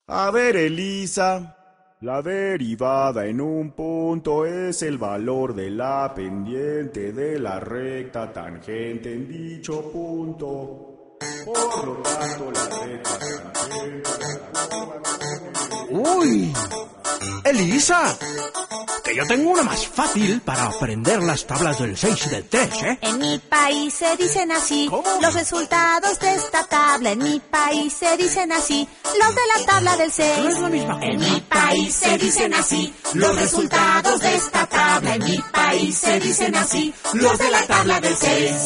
A ver, Elisa, la derivada en un punto es el valor de la pendiente de la recta tangente en dicho punto. Por lo tanto, la recta tangente ¡Uy! ¡Elisa! Que yo tengo una más fácil para aprender las tablas del 6 y del 3, ¿eh? En mi país se dicen así. ¿Cómo? Los resultados de esta tabla. En mi país se dicen así. Los de la tabla del 6. No es la misma cosa. En mi país se dicen así. Los resultados de esta tabla. En mi país se dicen así. Los de la tabla del 6.